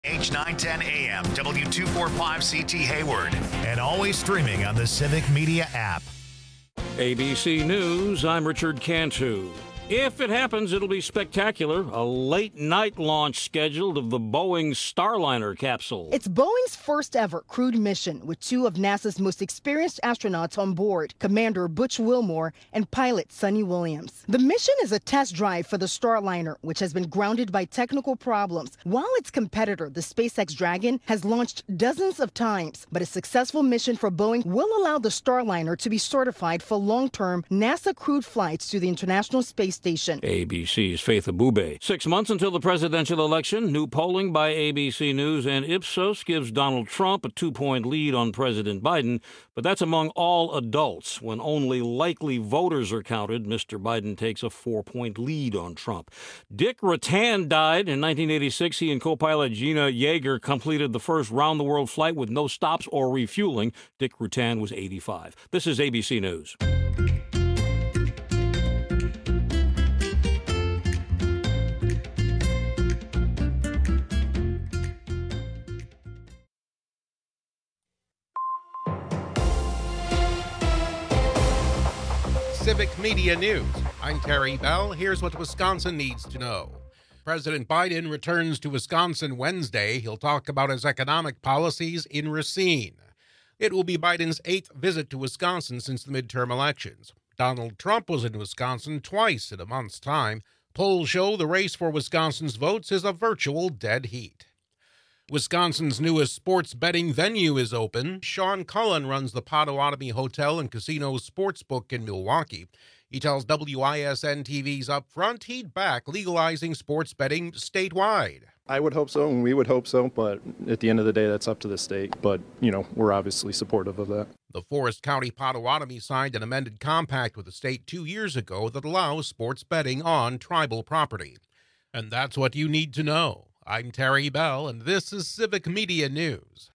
H910 AM, W245CT Hayward, and always streaming on the Civic Media app. ABC News, I'm Richard Cantu. If it happens, it'll be spectacular. A late-night launch scheduled of the Boeing Starliner capsule. It's Boeing's first ever crewed mission with two of NASA's most experienced astronauts on board, Commander Butch Wilmore and pilot Sonny Williams. The mission is a test drive for the Starliner, which has been grounded by technical problems, while its competitor, the SpaceX Dragon, has launched dozens of times. But a successful mission for Boeing will allow the Starliner to be certified for long-term NASA crewed flights to the International Space Station. ABC's Faith Abube. 6 months until the presidential election. New polling by ABC News and Ipsos gives Donald Trump a 2-point lead on President Biden, but that's among all adults. When only likely voters are counted, Mr. Biden takes a 4-point lead on Trump. Dick Rutan died in 1986. He and co-pilot Gina Yeager completed the first round-the-world flight with no stops or refueling. Dick Rutan was 85. This is ABC News. Civic Media News. I'm Terry Bell. Here's what Wisconsin needs to know. President Biden returns to Wisconsin Wednesday. He'll talk about his economic policies in Racine. It will be Biden's 8th visit to Wisconsin since the midterm elections. Donald Trump was in Wisconsin twice in a month's time. Polls show the race for Wisconsin's votes is a virtual dead heat. Wisconsin's newest sports betting venue is open. Sean Cullen runs the Potawatomi Hotel and Casino Sportsbook in Milwaukee. He tells WISN TV's Upfront he'd back legalizing sports betting statewide. I would hope so, and we would hope so, but at the end of the day, that's up to the state. But, we're obviously supportive of that. The Forest County Potawatomi signed an amended compact with the state 2 years ago that allows sports betting on tribal property. And that's what you need to know. I'm Terry Bell, and this is Civic Media News.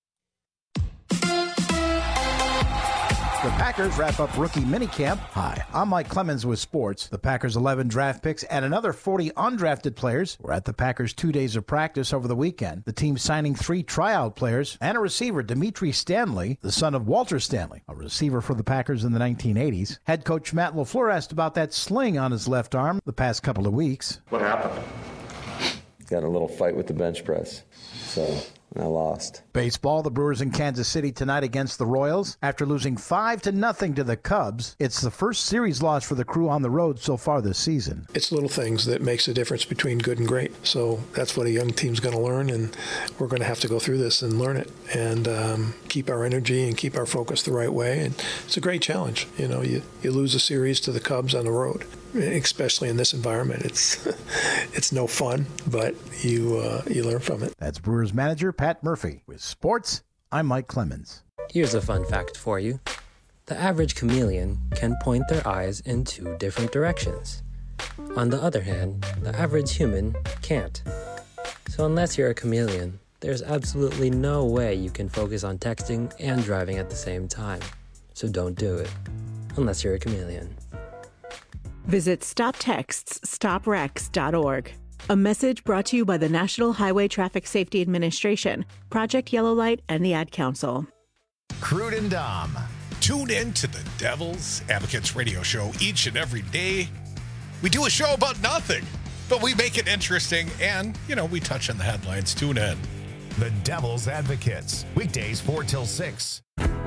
The Packers wrap up rookie minicamp. Hi, I'm Mike Clemens with sports. The Packers' 11 draft picks and another 40 undrafted players were at the Packers' 2 days of practice over the weekend. The team signing 3 tryout players and a receiver, Dimitri Stanley, the son of Walter Stanley, a receiver for the Packers in the 1980s. Head coach Matt LaFleur asked about that sling on his left arm the past couple of weeks. What happened? Got a little fight with the bench press, so I lost. Baseball, the Brewers in Kansas City tonight against the Royals. After losing 5-0 to the Cubs, it's the first series loss for the Crew on the road so far this season. It's little things that makes a difference between good and great. So that's what a young team's going to learn, and we're going to have to go through this and learn it and keep our energy and keep our focus the right way. And it's a great challenge. You lose a series to the Cubs on the road, especially in this environment. It's no fun, but you learn from it. That's Brewers manager Pat Murphy. With sports, I'm Mike Clemens. Here's a fun fact for you. The average chameleon can point their eyes in 2 different directions. On the other hand, the average human can't. So unless you're a chameleon, there's absolutely no way you can focus on texting and driving at the same time. So don't do it, unless you're a chameleon. Visit StopTextsStopWrecks.org. A message brought to you by the National Highway Traffic Safety Administration, Project Yellow Light, and the Ad Council. Crude and Dom. Tune in to the Devil's Advocates radio show each and every day. We do a show about nothing, but we make it interesting and, we touch on the headlines. Tune in. The Devil's Advocates, weekdays 4 till 6.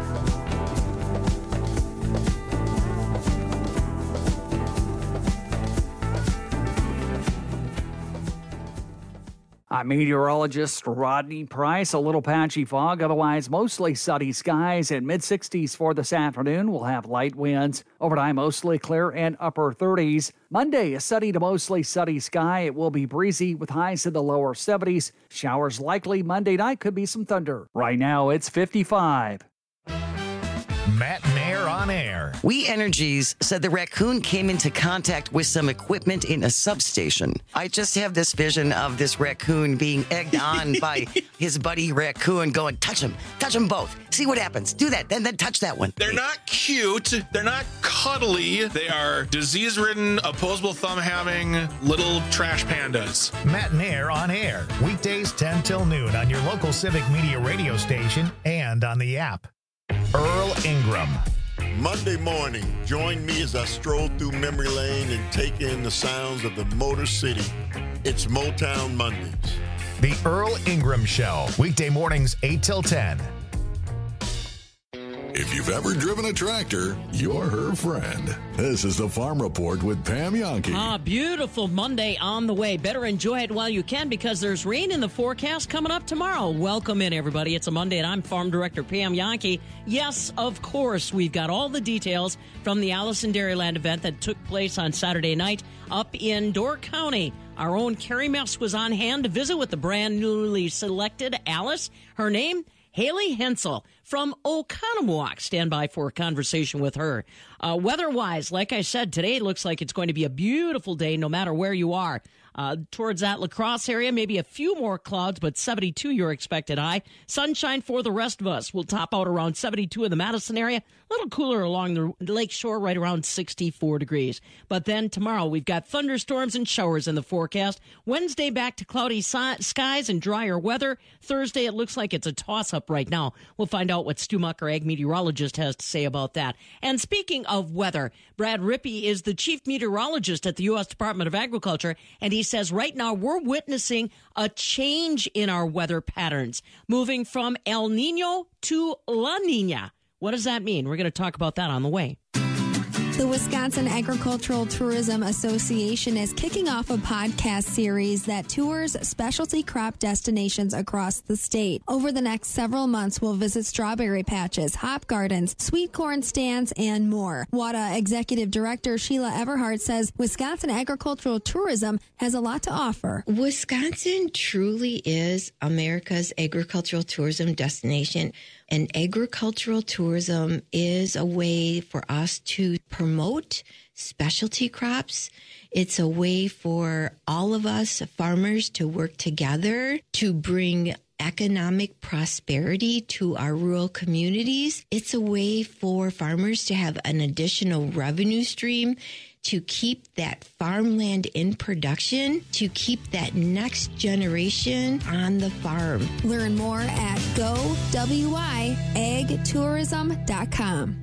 I'm meteorologist Rodney Price. A little patchy fog, otherwise mostly sunny skies and mid-60s for this afternoon. We'll have light winds. Overnight, mostly clear and upper 30s. Monday, a sunny to mostly sunny sky. It will be breezy with highs in the lower 70s. Showers likely Monday night. Could be some thunder. Right now, it's 55. Matt Mayer on air. We Energies said the raccoon came into contact with some equipment in a substation. I just have this vision of this raccoon being egged on by his buddy raccoon going, touch them both. See what happens. Do that, then touch that one. They're not cute. They're not cuddly. They are disease-ridden, opposable thumb-having little trash pandas. Matt and Air on air. Weekdays 10 till noon on your local Civic Media radio station and on the app. Earl Ingram. Monday morning, join me as I stroll through memory lane and take in the sounds of the Motor City. It's Motown Mondays. The Earl Ingram Show. Weekday mornings 8 till 10. If you've ever driven a tractor, you're her friend. This is the Farm Report with Pam Yonke. Beautiful Monday on the way. Better enjoy it while you can because there's rain in the forecast coming up tomorrow. Welcome in, everybody. It's a Monday, and I'm Farm Director Pam Yonke. Yes, of course, we've got all the details from the Allison Dairyland event that took place on Saturday night up in Door County. Our own Carrie Mess was on hand to visit with the brand newly selected Alice. Her name, Haley Hensel from Oconomowoc. Stand by for a conversation with her. Weather-wise, like I said, today it looks like it's going to be a beautiful day no matter where you are. Towards that La Crosse area, maybe a few more clouds, but 72 your expected high. Sunshine for the rest of us. We'll top out around 72 in the Madison area. A little cooler along the lake shore, right around 64 degrees. But then tomorrow, we've got thunderstorms and showers in the forecast. Wednesday, back to cloudy skies and drier weather. Thursday, it looks like it's a toss-up right now. We'll find out what Stu Mucker, ag meteorologist, has to say about that. And speaking of weather, Brad Rippey is the chief meteorologist at the U.S. Department of Agriculture, and he says right now we're witnessing a change in our weather patterns, moving from El Nino to La Nina. What does that mean? We're going to talk about that on the way. The Wisconsin Agricultural Tourism Association is kicking off a podcast series that tours specialty crop destinations across the state. Over the next several months, we'll visit strawberry patches, hop gardens, sweet corn stands, and more. WADA Executive Director Sheila Everhart says Wisconsin agricultural tourism has a lot to offer. Wisconsin truly is America's agricultural tourism destination. And agricultural tourism is a way for us to promote specialty crops. It's a way for all of us farmers to work together to bring economic prosperity to our rural communities. It's a way for farmers to have an additional revenue stream to keep that farmland in production, to keep that next generation on the farm. Learn more at gowiagtourism.com.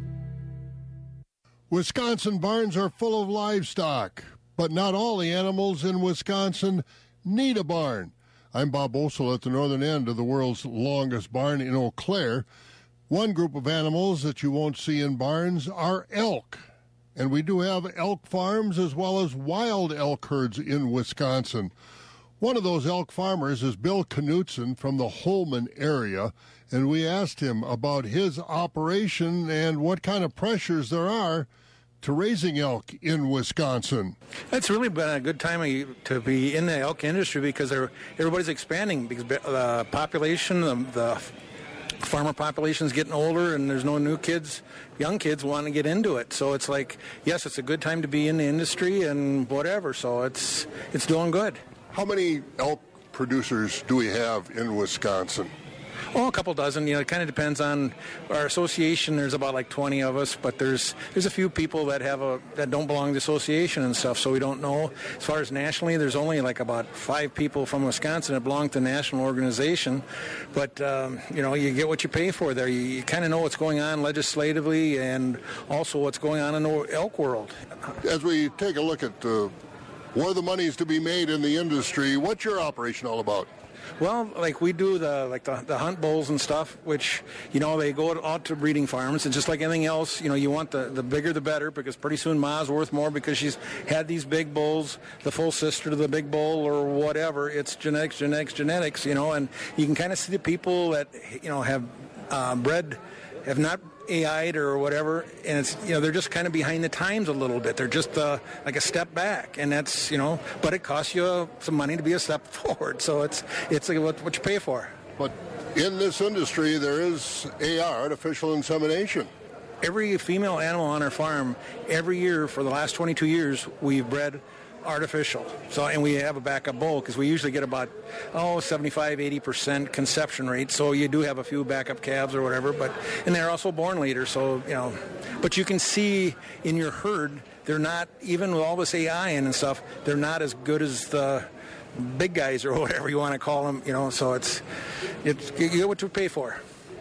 Wisconsin barns are full of livestock, but not all the animals in Wisconsin need a barn. I'm Bob Osel at the northern end of the world's longest barn in Eau Claire. One group of animals that you won't see in barns are elk. And we do have elk farms as well as wild elk herds in Wisconsin. One of those elk farmers is Bill Knutson from the Holmen area, and we asked him about his operation and what kind of pressures there are to raising elk in Wisconsin. It's really been a good time to be in the elk industry because everybody's expanding because the population, the farmer population is getting older and there's no new kids, young kids want to get into it. So it's like, yes, it's a good time to be in the industry and whatever. So it's doing good. How many elk producers do we have in Wisconsin? Oh, a couple dozen. It kind of depends on our association. There's about like 20 of us, but there's a few people that don't belong to the association and stuff, so we don't know. As far as nationally, there's only like about 5 people from Wisconsin that belong to the national organization. But, you get what you pay for there. You kind of know what's going on legislatively and also what's going on in the elk world. As we take a look at where the money is to be made in the industry, what's your operation all about? Well, like we do the hunt bulls and stuff, which, they go out to breeding farms. And just like anything else, you want the bigger the better because pretty soon Ma's worth more because she's had these big bulls, the full sister to the big bull or whatever. It's genetics, and you can kind of see the people that, have bred, have not AI'd or whatever, and it's, they're just kind of behind the times a little bit. They're just like a step back, and that's, but it costs you some money to be a step forward. So it's like what you pay for. But in this industry, there is AR, artificial insemination. every female animal on our farm, every year for the last 22 years, we've bred artificial. So, and we have a backup bull because we usually get about 75-80% conception rate. So you do have a few backup calves or whatever, and they're also born leaders. So but you can see in your herd, they're not, even with all this AI and stuff, they're not as good as the big guys or whatever you want to call them. So it's you get what you pay for.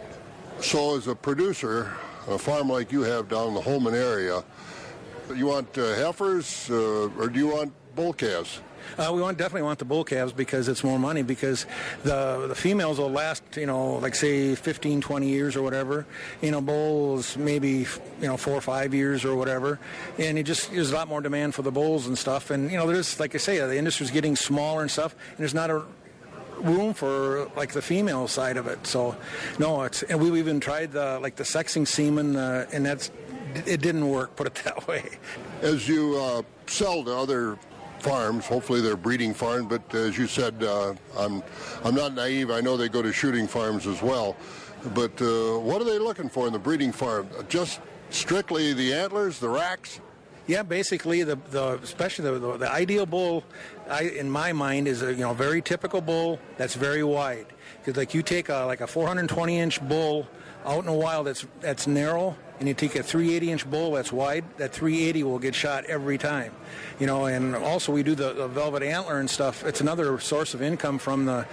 So as a producer, a farm like you have down in the Holman area, you want heifers or do you want bull calves? We definitely want the bull calves because it's more money, because the females will last, like say 15, 20 years or whatever. Bulls maybe, 4 or 5 years or whatever. And there's a lot more demand for the bulls and stuff. And, there's, like I say, the industry's getting smaller and stuff, and there's not a room for like the female side of it. So, no, and we've even tried the sexing semen, and it didn't work, put it that way. As you sell to other farms, hopefully they're breeding farms, but as you said, I'm not naive. I know they go to shooting farms as well. But what are they looking for in the breeding farm? Just strictly the antlers, the racks? Yeah, basically, especially the ideal bull, in my mind, is a very typical bull that's very wide. Because like you take a 420-inch bull out in the wild that's narrow, and you take a 380-inch bull that's wide, that 380 will get shot every time. And also we do the velvet antler and stuff. It's another source of income from the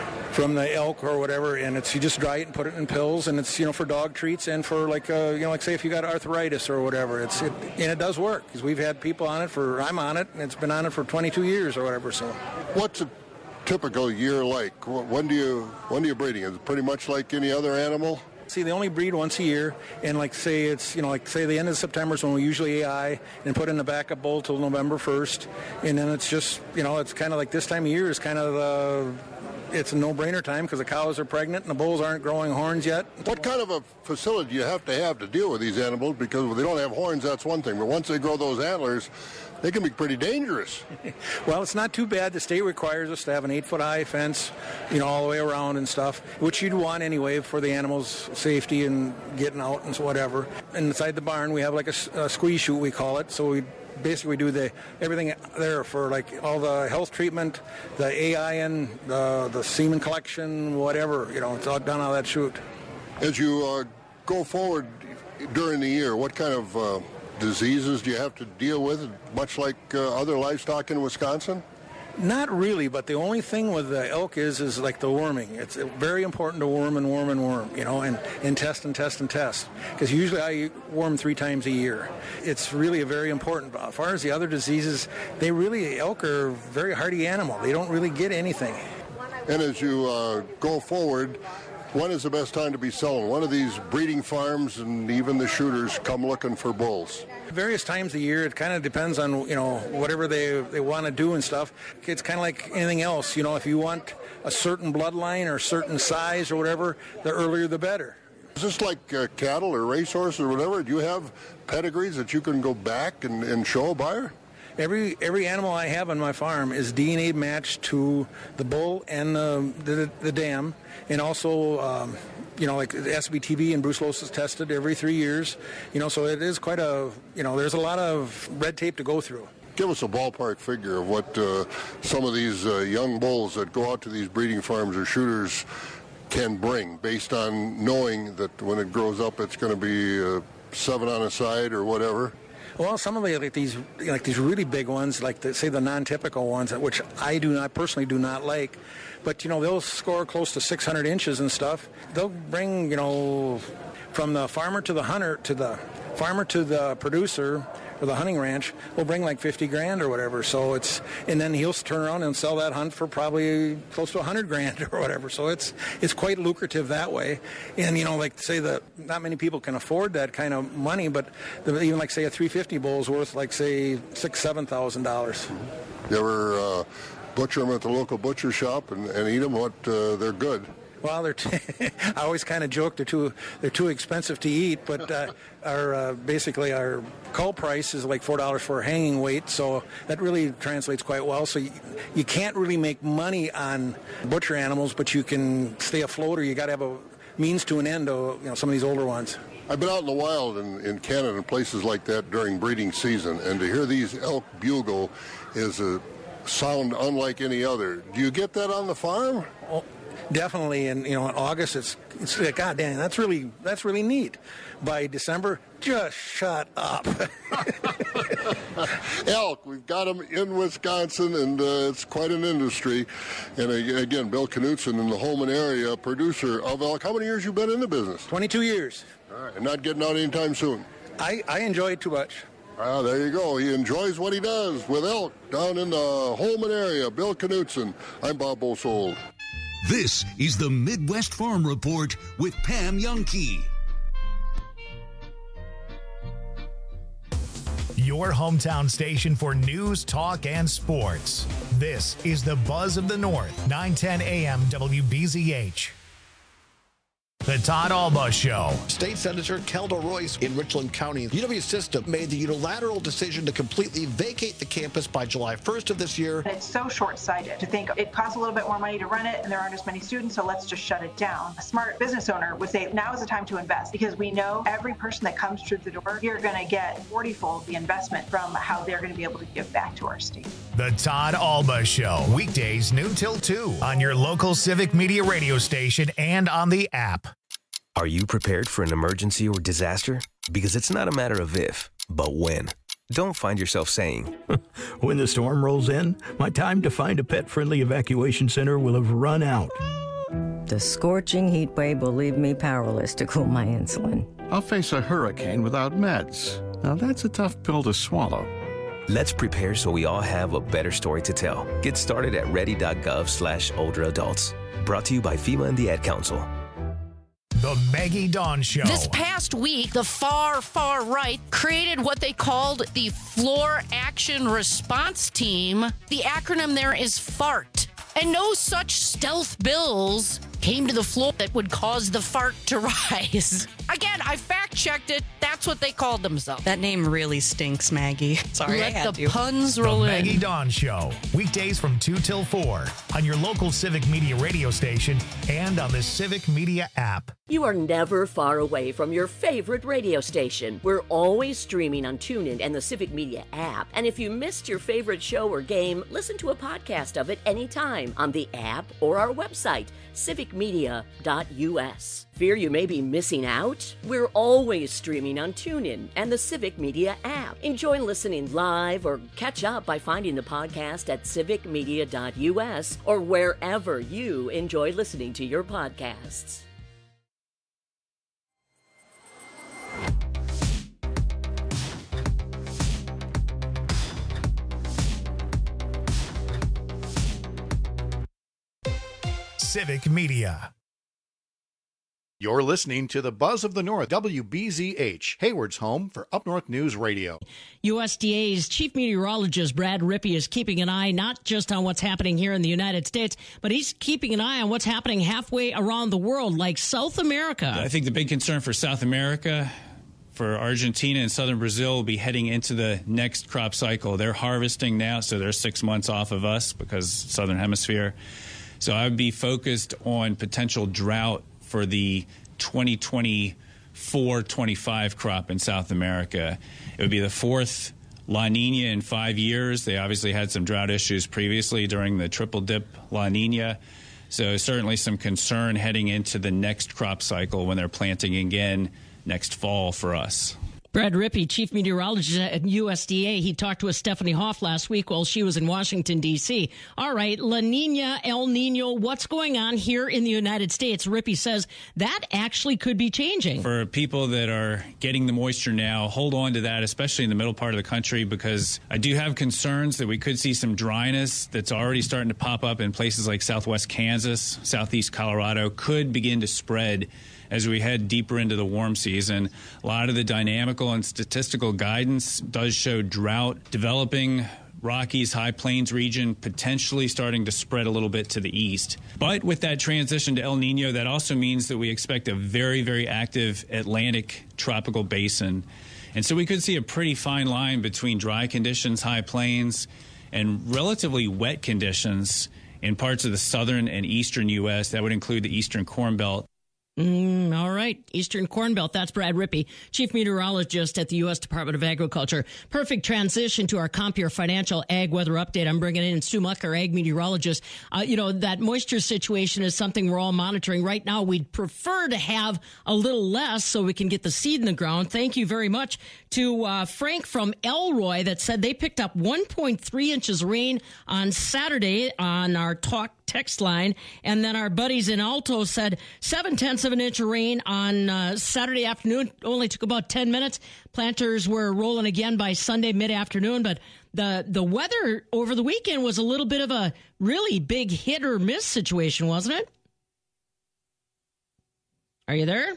elk or whatever, and you just dry it and put it in pills, and it's for dog treats and for like say if you got arthritis or whatever, and it does work because we've had people on it I'm on it, and it's been on it for 22 years or whatever. So what's a typical year like? When do you breeding? Is it pretty much like any other animal? See, they only breed once a year, and say the end of September is when we usually AI and put in the backup bull till November 1st, and then it's just it's kind of like this time of year is kind of it's a no-brainer time because the cows are pregnant and the bulls aren't growing horns yet. What kind of a facility do you have to deal with these animals? Because if they don't have horns, that's one thing, but once they grow those antlers, they can be pretty dangerous. Well, it's not too bad. The state requires us to have an 8-foot high fence, all the way around and stuff, which you'd want anyway for the animals' safety and getting out and whatever. And inside the barn, we have like a squeeze chute, we call it. So we basically do everything there for like all the health treatment, the AIN, the semen collection, whatever. It's all done out of that chute. As you go forward during the year, what kind of diseases do you have to deal with, much like other livestock in Wisconsin? Not really, but the only thing with the elk is like the worming. It's very important to worm, and test and test and test. Because usually I worm 3 times a year. It's really very important. As far as the other diseases, elk are a very hardy animal. They don't really get anything. And as you go forward, when is the best time to be selling? One of these breeding farms and even the shooters come looking for bulls. Various times of year, it kind of depends on, whatever they want to do and stuff. It's kind of like anything else. If you want a certain bloodline or a certain size or whatever, the earlier the better. Is this like cattle or racehorses or whatever? Do you have pedigrees that you can go back and show a buyer? Every animal I have on my farm is DNA matched to the bull and the dam, and also like the SBTV and brucellosis is tested every 3 years. So it is quite there's a lot of red tape to go through. Give us a ballpark figure of what some of these young bulls that go out to these breeding farms or shooters can bring, based on knowing that when it grows up it's going to be 7 on a side or whatever. Well, some of these really big ones, like the non-typical ones, which I personally do not like, but they'll score close to 600 inches and stuff. They'll bring from the farmer to the hunter to the farmer to the producer or the hunting ranch will bring like $50,000 or whatever. So and then he'll turn around and sell that hunt for probably close to $100,000 or whatever. So it's quite lucrative that way. And not many people can afford that kind of money, but even like say a 350 bull is worth like say $6,000-7,000. You ever butcher them at the local butcher shop and eat them? They're good. Well, I always kind of joke they're too expensive to eat, but our cull price is like $4 for a hanging weight, so that really translates quite well. So you can't really make money on butcher animals, but you can stay afloat, or you got to have a means to an end. Some of these older ones. I've been out in the wild in Canada and places like that during breeding season, and to hear these elk bugle is a sound unlike any other. Do you get that on the farm? Oh, definitely. And in August, it's God damn, that's really neat. By December, just shut up. Elk, we've got them in Wisconsin, and it's quite an industry. And again, Bill Knutson in the Holman area, producer of elk. How many years you been in the business? 22 years. All right, and not getting out anytime soon? I enjoy it too much. Ah, there you go. He enjoys what he does with elk down in the Holman area. Bill Knutson. I'm Bob Bosold. This is the Midwest Farm Report with Pam Jahnke. Your hometown station for news, talk, and sports. This is the Buzz of the North, 910 AM WBZH. The Todd Alba Show. State Senator Kelda Royce in Richland County. UW System made the unilateral decision to completely vacate the campus by July 1st of this year. It's so short-sighted to think it costs a little bit more money to run it and there aren't as many students, so let's just shut it down. A smart business owner would say now is the time to invest because we know every person that comes through the door, you're going to get 40-fold the investment from how they're going to be able to give back to our state. The Todd Alba Show. Weekdays noon till 2 on your local Civic Media radio station and on the app. Are you prepared for an emergency or disaster? Because it's not a matter of if, but when. Don't find yourself saying, when the storm rolls in, my time to find a pet-friendly evacuation center will have run out. The scorching heat wave will leave me powerless to cool my insulin. I'll face a hurricane without meds. Now that's a tough pill to swallow. Let's prepare so we all have a better story to tell. Get started at ready.gov/older adults. Brought to you by FEMA and the Ad Council. The Maggie Dawn Show. This past week, the far right created what they called the Floor Action Response Team. The acronym there is FART. And no such stealth bills came to the floor that would cause the fart to rise. Again, I fact-checked it. That's what they called themselves. That name really stinks, Maggie. Sorry, I had Let to. the puns roll The in. Maggie Dawn Show. Weekdays from 2 till 4 on your local Civic Media radio station and on the Civic Media app. You are never far away from your favorite radio station. We're always streaming on TuneIn and the Civic Media app. And if you missed your favorite show or game, listen to a podcast of it anytime on the app or our website, civicmedia.us. Fear you may be missing out? We're always streaming on TuneIn and the Civic Media app. Enjoy listening live or catch up by finding the podcast at civicmedia.us or wherever you enjoy listening to your podcasts. Civic Media. You're listening to the Buzz of the North, WBZH, Hayward's home for Up North News Radio. USDA's chief meteorologist Brad Rippey is keeping an eye not just on what's happening here in the United States, but he's keeping an eye on what's happening halfway around the world, like South America. I think the big concern for South America, for Argentina and southern Brazil, will be heading into the next crop cycle. They're harvesting now, so they're 6 months off of us because southern hemisphere. So I would be focused on potential drought for the 2024-25 crop in South America. It would be the fourth La Nina in 5 years. They obviously had some drought issues previously during the triple dip La Nina. So certainly some concern heading into the next crop cycle when they're planting again next fall for us. Brad Rippey, chief meteorologist at USDA, he talked with Stephanie Hoff last week while she was in Washington, D.C. All right, La Nina, El Nino, what's going on here in the United States? Rippey says that actually could be changing. For people that are getting the moisture now, hold on to that, especially in the middle part of the country, because I do have concerns that we could see some dryness that's already starting to pop up in places like southwest Kansas, southeast Colorado, could begin to spread as we head deeper into the warm season. A lot of the dynamical and statistical guidance does show drought developing, Rockies, High Plains region potentially starting to spread a little bit to the east. But with that transition to El Nino, that also means that we expect a very, very active Atlantic tropical basin. And so we could see a pretty fine line between dry conditions, high plains, and relatively wet conditions in parts of the southern and eastern U.S. That would include the eastern Corn Belt. All right. Eastern Corn Belt. That's Brad Rippey, Chief Meteorologist at the U.S. Department of Agriculture. Perfect transition to our Compeer Financial Ag Weather Update. I'm bringing in Stu Muck, our ag meteorologist. That moisture situation is something we're all monitoring. Right now, we'd prefer to have a little less so we can get the seed in the ground. Thank you very much to Frank from Elroy that said they picked up 1.3 inches of rain on Saturday on our Talk text line. And then our buddies in Alto said 0.7 of an inch of rain on Saturday afternoon. Only took about 10 minutes. Planters were rolling again by Sunday mid-afternoon. But the weather over the weekend was a little bit of a really big hit or miss situation, wasn't it? Are you there?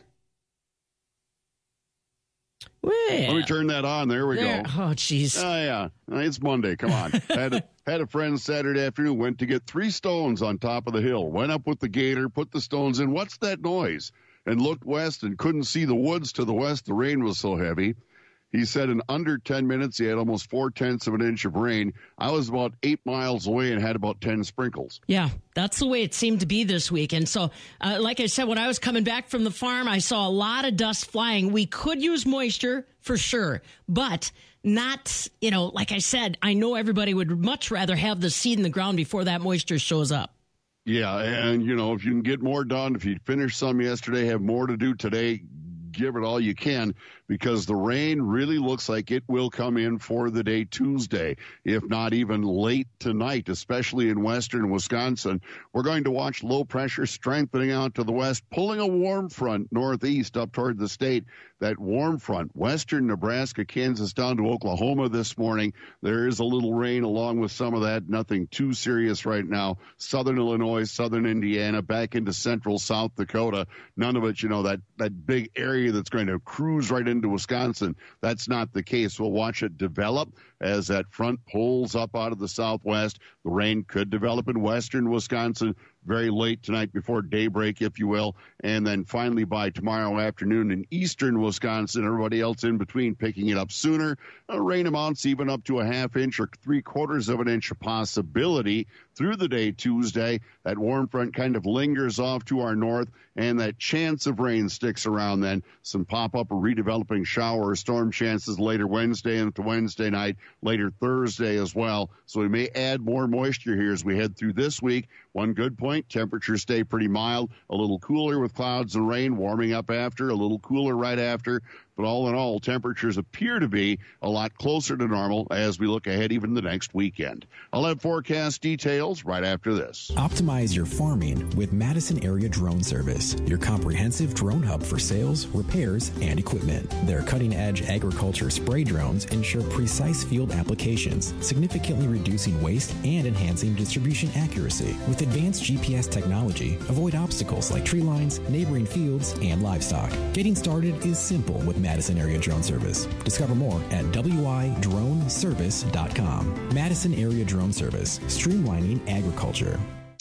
Well, let me turn that on. There we go. Oh, jeez. Oh, yeah. It's Monday. Come on. Had a friend Saturday afternoon, went to get 3 stones on top of the hill. Went up with the gator, put the stones in. What's that noise? And looked west and couldn't see the woods to the west. The rain was so heavy. He said in under 10 minutes, he had almost 0.4 of an inch of rain. I was about 8 miles away and had about 10 sprinkles. Yeah, that's the way it seemed to be this week. And so, like I said, when I was coming back from the farm, I saw a lot of dust flying. We could use moisture for sure, but not, like I said, I know everybody would much rather have the seed in the ground before that moisture shows up. Yeah, and, if you can get more done, if you finished some yesterday, have more to do today, give it all you can, because the rain really looks like it will come in for the day Tuesday, if not even late tonight, especially in western Wisconsin. We're going to watch low pressure strengthening out to the west, pulling a warm front northeast up toward the state. That warm front, western Nebraska, Kansas, down to Oklahoma this morning. There is a little rain along with some of that. Nothing too serious right now. Southern Illinois, southern Indiana, back into central South Dakota. None of it, that big area that's going to cruise right into Wisconsin. That's not the case. We'll watch it develop as that front pulls up out of the southwest. The rain could develop in western Wisconsin very late tonight before daybreak, if you will. And then finally by tomorrow afternoon in eastern Wisconsin, everybody else in between picking it up sooner. Rain amounts even up to a 1/2 inch or 3/4 of an inch a possibility through the day Tuesday. That warm front kind of lingers off to our north, and that chance of rain sticks around then. Some pop-up or redeveloping shower or storm chances later Wednesday into Wednesday night, later Thursday as well. So we may add more moisture here as we head through this week. One good point, temperatures stay pretty mild, a little cooler with clouds and rain, warming up after, a little cooler right after. But all in all, temperatures appear to be a lot closer to normal as we look ahead even the next weekend. I'll have forecast details right after this. Optimize your farming with Madison Area Drone Service, your comprehensive drone hub for sales, repairs, and equipment. Their cutting-edge agriculture spray drones ensure precise field applications, significantly reducing waste and enhancing distribution accuracy. With advanced GPS technology, avoid obstacles like tree lines, neighboring fields, and livestock. Getting started is simple with Madison Area Drone Service. Discover more at widroneservice.com. Madison Area Drone Service, streamlining agriculture.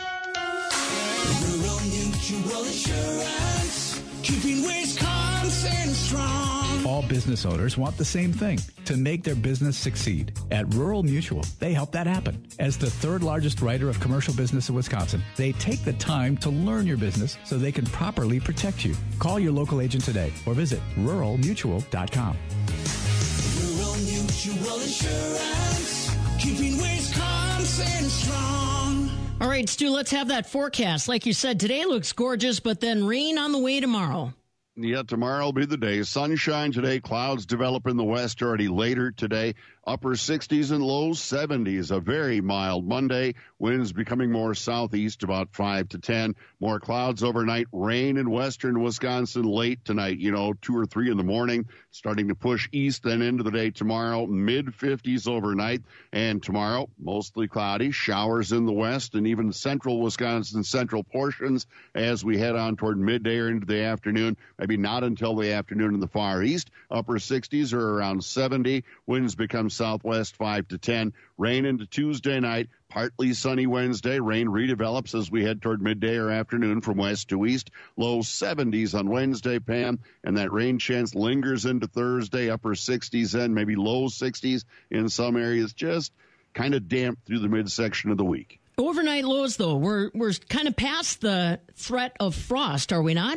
Rural Mutual Insurance, keeping Wisconsin strong. All business owners want the same thing, to make their business succeed. At Rural Mutual, they help that happen. As the 3rd largest writer of commercial business in Wisconsin, they take the time to learn your business so they can properly protect you. Call your local agent today or visit ruralmutual.com. Rural Mutual Insurance, keeping Wisconsin strong. All right, Stu, let's have that forecast. Like you said, today looks gorgeous, but then rain on the way tomorrow. Yeah, tomorrow will be the day. Sunshine today. Clouds develop in the west already later today. Upper 60s and low 70s. A very mild Monday. Winds becoming more southeast, about 5 to 10. More clouds overnight. Rain in western Wisconsin late tonight, 2 or 3 in the morning. Starting to push east then into the day tomorrow. Mid-50s overnight. And tomorrow, mostly cloudy. Showers in the west and even central Wisconsin central portions as we head on toward midday or into the afternoon. Maybe not until the afternoon in the far east. Upper 60s are around 70. Winds become southwest 5 to 10. Rain into Tuesday night. Partly sunny Wednesday. Rain redevelops as we head toward midday or afternoon from west to east. Low 70s on Wednesday, Pam. And that rain chance lingers into Thursday. Upper 60s then, maybe low 60s in some areas. Just kind of damp through the midsection of the week. Overnight lows, though. We're kind of past the threat of frost, are we not?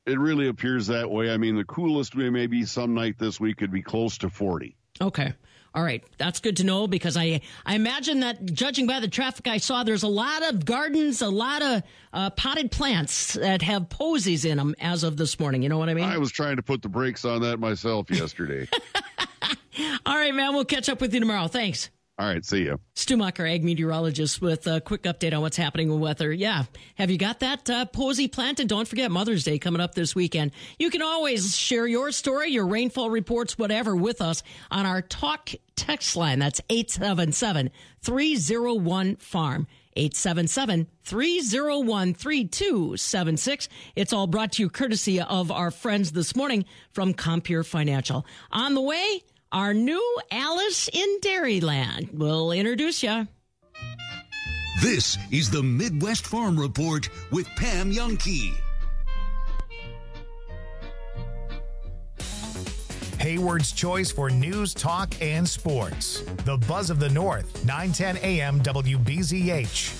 It really appears that way. I mean, the coolest maybe some night this week could be close to 40. Okay. All right. That's good to know because I imagine that judging by the traffic I saw, there's a lot of gardens, a lot of potted plants that have posies in them as of this morning. You know what I mean? I was trying to put the brakes on that myself yesterday. All right, man. We'll catch up with you tomorrow. Thanks. All right, see you. Stu Macher, ag meteorologist, with a quick update on what's happening with weather. Yeah, have you got that posy planted? Don't forget Mother's Day coming up this weekend. You can always share your story, your rainfall reports, whatever, with us on our Talk text line. That's 877-301-FARM. 877-301-3276. It's all brought to you courtesy of our friends this morning from Compeer Financial. On the way, our new Alice in Dairyland. We'll introduce you. This is the Midwest Farm Report with Pam Jahnke. Hayward's choice for news, talk, and sports. The Buzz of the North, 910 AM WBZH.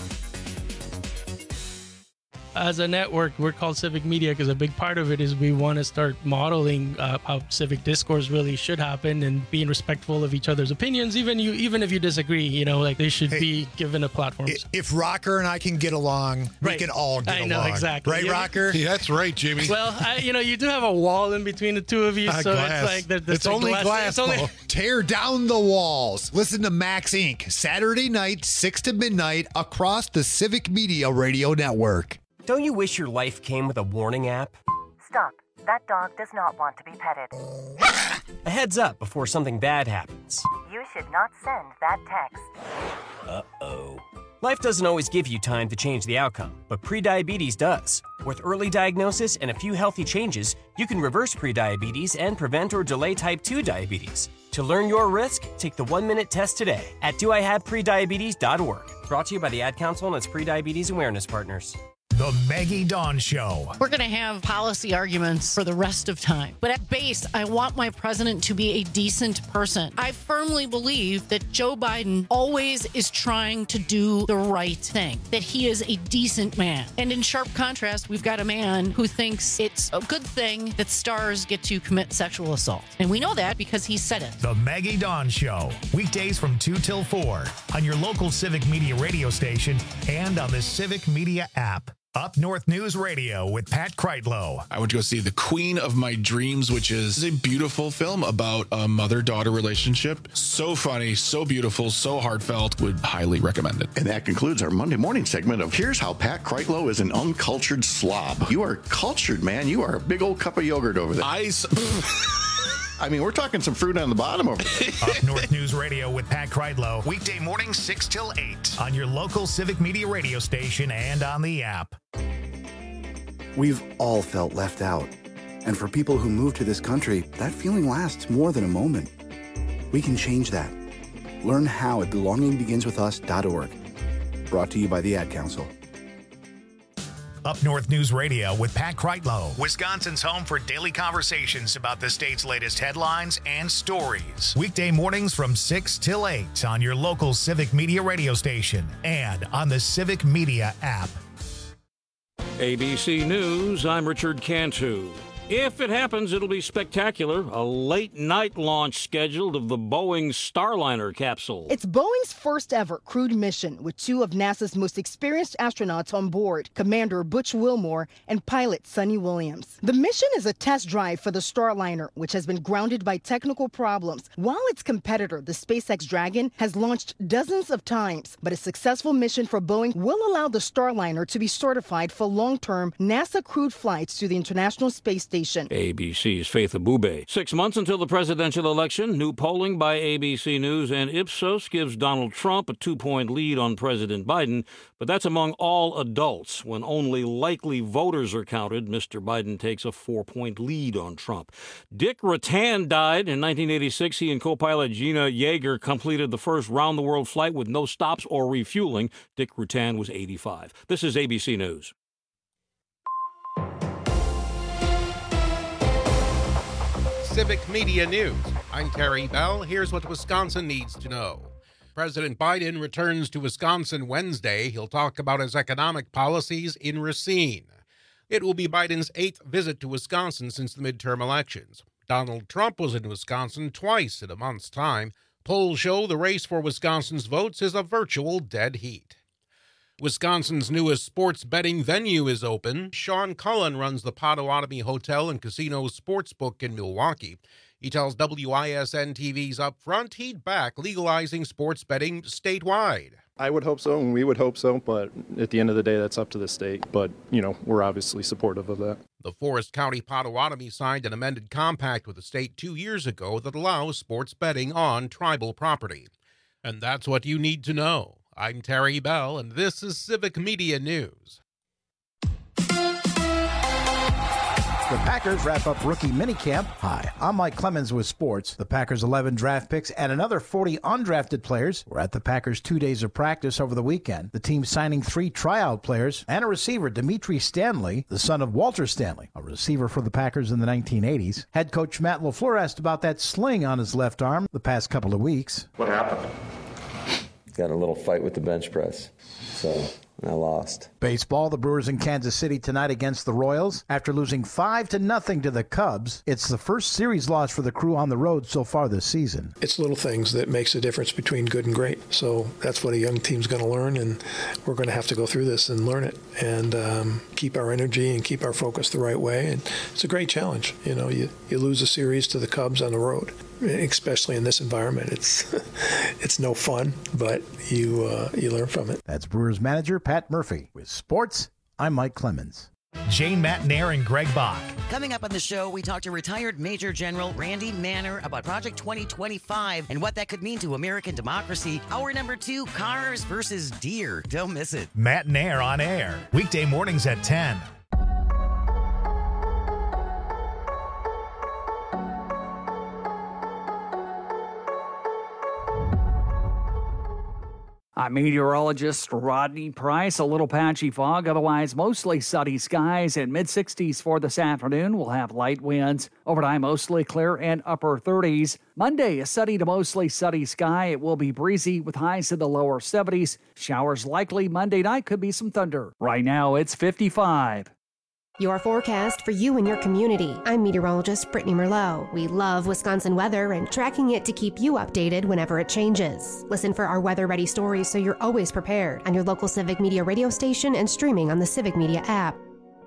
As a network, we're called Civic Media because a big part of it is we want to start modeling how civic discourse really should happen and being respectful of each other's opinions, even if you disagree. Like they should be given a platform. If Rocker and I can get along, we can all get along. I know, exactly. Right, Rocker? Yeah, that's right, Jimmy. Well, you do have a wall in between the two of you, so glass. it's like it's only glass. Tear down the walls. Listen to Max Inc. Saturday night, 6 to midnight, across the Civic Media Radio Network. Don't you wish your life came with a warning app? Stop. That dog does not want to be petted. A heads up before something bad happens. You should not send that text. Uh-oh. Life doesn't always give you time to change the outcome, but prediabetes does. With early diagnosis and a few healthy changes, you can reverse prediabetes and prevent or delay type 2 diabetes. To learn your risk, take the 1-minute test today at doihaveprediabetes.org. Brought to you by the Ad Council and its prediabetes awareness partners. The Maggie Dawn Show. We're going to have policy arguments for the rest of time. But at base, I want my president to be a decent person. I firmly believe that Joe Biden always is trying to do the right thing, that he is a decent man. And in sharp contrast, we've got a man who thinks it's a good thing that stars get to commit sexual assault. And we know that because he said it. The Maggie Dawn Show. Weekdays from 2 till 4 on your local Civic Media radio station and on the Civic Media app. Up North News Radio with Pat Kreitlow. I went to go see The Queen of My Dreams, which is a beautiful film about a mother-daughter relationship. So funny, so beautiful, so heartfelt. Would highly recommend it. And that concludes our Monday morning segment of Here's How Pat Kreitlow is an Uncultured Slob. You are cultured, man. You are a big old cup of yogurt over there. I mean, we're talking some fruit on the bottom over there. Up North News Radio with Pat Kreitlow. Weekday mornings 6 till 8 on your local Civic Media radio station and on the app. We've all felt left out. And for people who move to this country, that feeling lasts more than a moment. We can change that. Learn how at belongingbeginswithus.org. Brought to you by the Ad Council. Up North News Radio with Pat Kreitlow, Wisconsin's home for daily conversations about the state's latest headlines and stories. Weekday mornings from 6 till 8 on your local Civic Media radio station and on the Civic Media app. ABC News, I'm Richard Cantu. If it happens, it'll be spectacular. A late-night launch scheduled of the Boeing Starliner capsule. It's Boeing's first ever crewed mission with two of NASA's most experienced astronauts on board, Commander Butch Wilmore and pilot Sonny Williams. The mission is a test drive for the Starliner, which has been grounded by technical problems, while its competitor, the SpaceX Dragon, has launched dozens of times. But a successful mission for Boeing will allow the Starliner to be certified for long-term NASA crewed flights to the International Space Station. ABC's Faith Abube. 6 months until the presidential election. New polling by ABC News and Ipsos gives Donald Trump a 2-point lead on President Biden, but that's among all adults. When only likely voters are counted, Mr. Biden takes a 4-point lead on Trump. Dick Rutan died in 1986. He and co-pilot Gina Yeager completed the first round-the-world flight with no stops or refueling. Dick Rutan was 85. This is ABC News. Civic Media News. I'm Terry Bell. Here's what Wisconsin needs to know. President Biden returns to Wisconsin Wednesday. He'll talk about his economic policies in Racine. It will be Biden's 8th visit to Wisconsin since the midterm elections. Donald Trump was in Wisconsin twice in a month's time. Polls show the race for Wisconsin's votes is a virtual dead heat. Wisconsin's newest sports betting venue is open. Sean Cullen runs the Potawatomi Hotel and Casino Sportsbook in Milwaukee. He tells WISN TV's Upfront he'd back legalizing sports betting statewide. I would hope so, and we would hope so, but at the end of the day, that's up to the state. But, we're obviously supportive of that. The Forest County Potawatomi signed an amended compact with the state 2 years ago that allows sports betting on tribal property. And that's what you need to know. I'm Terry Bell, and this is Civic Media News. The Packers wrap up rookie minicamp. Hi, I'm Mike Clemens with sports. The Packers' 11 draft picks and another 40 undrafted players were at the Packers' 2 days of practice over the weekend. The team signing 3 tryout players and a receiver, Dimitri Stanley, the son of Walter Stanley, a receiver for the Packers in the 1980s. Head coach Matt LaFleur asked about that sling on his left arm the past couple of weeks. What happened? Got in a little fight with the bench press, so I lost. Baseball, the Brewers in Kansas City tonight against the Royals. After losing 5-0 to the Cubs, it's the first series loss for the Crew on the road so far this season. It's little things that makes the difference between good and great. So that's what a young team's going to learn, and we're going to have to go through this and learn it and keep our energy and keep our focus the right way. And it's a great challenge. You lose a series to the Cubs on the road, especially in this environment. It's no fun, but you learn from it. That's Brewers manager Pat Murphy. With sports, I'm Mike Clemens. Jane Matnair and Greg Bach. Coming up on the show, we talk to retired Major General Randy Manner about Project 2025 and what that could mean to American democracy. Hour number 2, cars versus deer. Don't miss it. Matnair on air. Weekday mornings at 10. I'm meteorologist Rodney Price. A little patchy fog, otherwise mostly sunny skies and mid-60s for this afternoon. We'll have light winds. Overnight, mostly clear and upper 30s. Monday, a sunny to mostly sunny sky. It will be breezy with highs in the lower 70s. Showers likely Monday night. Could be some thunder. Right now, it's 55. Your forecast for you and your community. I'm meteorologist Brittany Merlot. We love Wisconsin weather and tracking it to keep you updated whenever it changes. Listen for our weather-ready stories so you're always prepared on your local Civic Media radio station and streaming on the Civic Media app.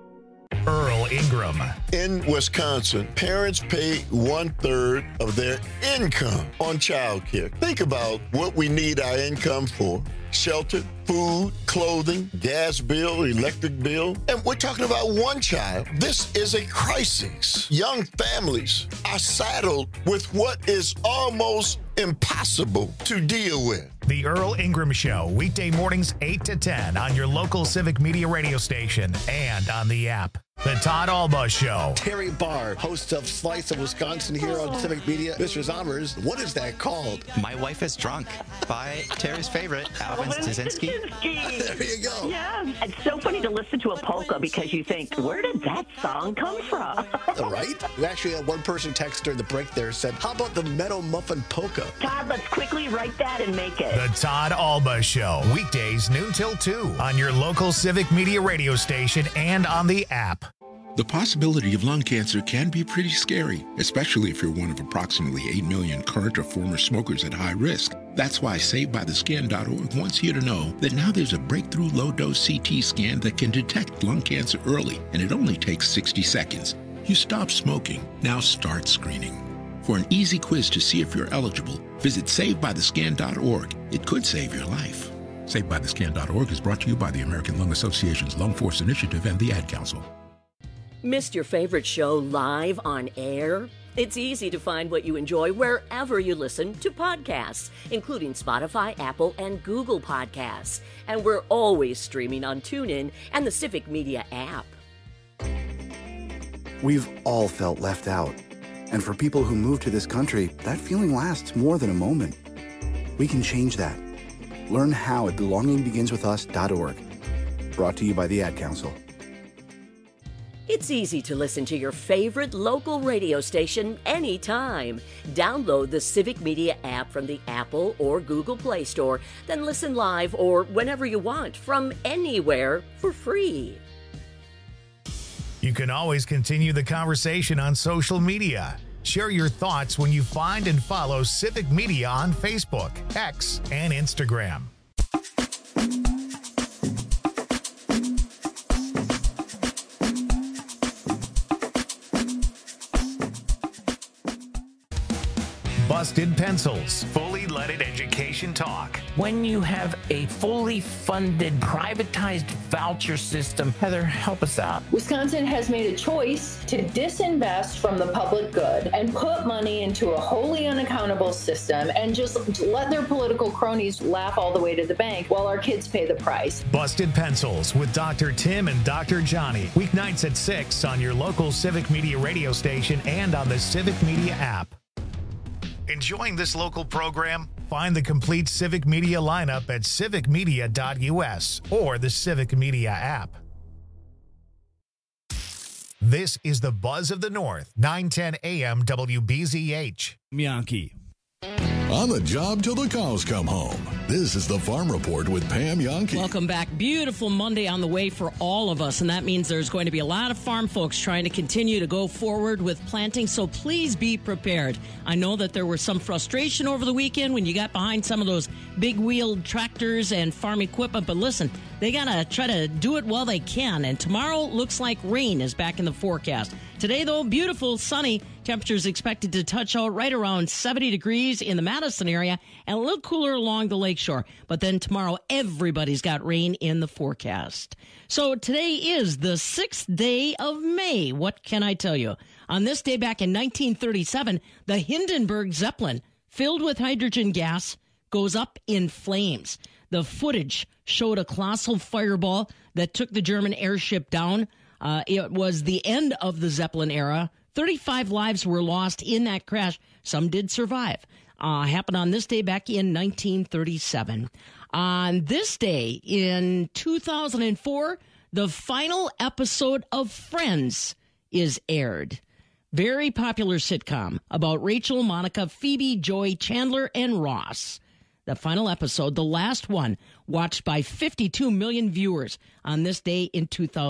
Earl Ingram. In Wisconsin, parents pay 1/3 of their income on childcare. Think about what we need our income for. Shelter, food, clothing, gas bill, electric bill. And we're talking about one child. This is a crisis. Young families are saddled with what is almost impossible to deal with. The Earl Ingram Show, weekday mornings 8 to 10 on your local Civic Media radio station and on the app. The Todd Alba Show. Terry Barr, host of Slice of Wisconsin here on Civic Media. Mr. Zommers, what is that called? My Wife is Drunk by Terry's favorite, Alvin Stasinski. There you go. Yeah, it's so funny to listen to a polka because you think, where did that song come from? Right? We actually had one person text during the break there said, how about the Meadow Muffin Polka? Todd, let's quickly write that and make it. The Todd Alba Show, weekdays noon till 2 on your local Civic Media radio station and on the app. The possibility of lung cancer can be pretty scary, especially if you're one of approximately 8 million current or former smokers at high risk. That's why SaveByTheScan.org wants you to know that now there's a breakthrough low-dose CT scan that can detect lung cancer early, and it only takes 60 seconds. You stop smoking, now start screening. For an easy quiz to see if you're eligible, visit SaveByTheScan.org. It could save your life. SaveByTheScan.org is brought to you by the American Lung Association's Lung Force Initiative and the Ad Council. Missed your favorite show live on air? It's easy to find what you enjoy wherever you listen to podcasts, including Spotify, Apple, and Google Podcasts. And we're always streaming on TuneIn and the Civic Media app. We've all felt left out. And for people who move to this country, that feeling lasts more than a moment. We can change that. Learn how at belongingbeginswithus.org. Brought to you by the Ad Council. It's easy to listen to your favorite local radio station anytime. Download the Civic Media app from the Apple or Google Play Store, then listen live or whenever you want from anywhere for free. You can always continue the conversation on social media. Share your thoughts when you find and follow Civic Media on Facebook, X, and Instagram. Busted Pencils, fully leaded education talk. When you have a fully funded, privatized voucher system, Heather, help us out. Wisconsin has made a choice to disinvest from the public good and put money into a wholly unaccountable system and just let their political cronies laugh all the way to the bank while our kids pay the price. Busted Pencils with Dr. Tim and Dr. Johnny. Weeknights at 6 on your local Civic Media radio station and on the Civic Media app. Enjoying this local program? Find the complete Civic Media lineup at civicmedia.us or the Civic Media app. This is the Buzz of the North, 910 AM WBZH. Yankee. On the job till the cows come home. This is the Farm Report with Pam Yankee. Welcome back. Beautiful Monday on the way for all of us, and that means there's going to be a lot of farm folks trying to continue to go forward with planting, so please be prepared. I know that there was some frustration over the weekend when you got behind some of those big-wheeled tractors and farm equipment, but listen, they got to try to do it while they can, and tomorrow looks like rain is back in the forecast. Today, though, beautiful, sunny. Temperatures expected to touch out right around 70 degrees in the Madison area and a little cooler along the lakeshore. But then tomorrow, everybody's got rain in the forecast. So today is the 6th day of May. What can I tell you? On this day back in 1937, the Hindenburg Zeppelin, filled with hydrogen gas, goes up in flames. The footage showed a colossal fireball that took the German airship down. It was the end of the Zeppelin era. 35 lives were lost in that crash. Some did survive. Happened on this day back in 1937. On this day in 2004, the final episode of Friends is aired. Very popular sitcom about Rachel, Monica, Phoebe, Joey, Chandler, and Ross. The final episode, the last one, watched by 52 million viewers on this day in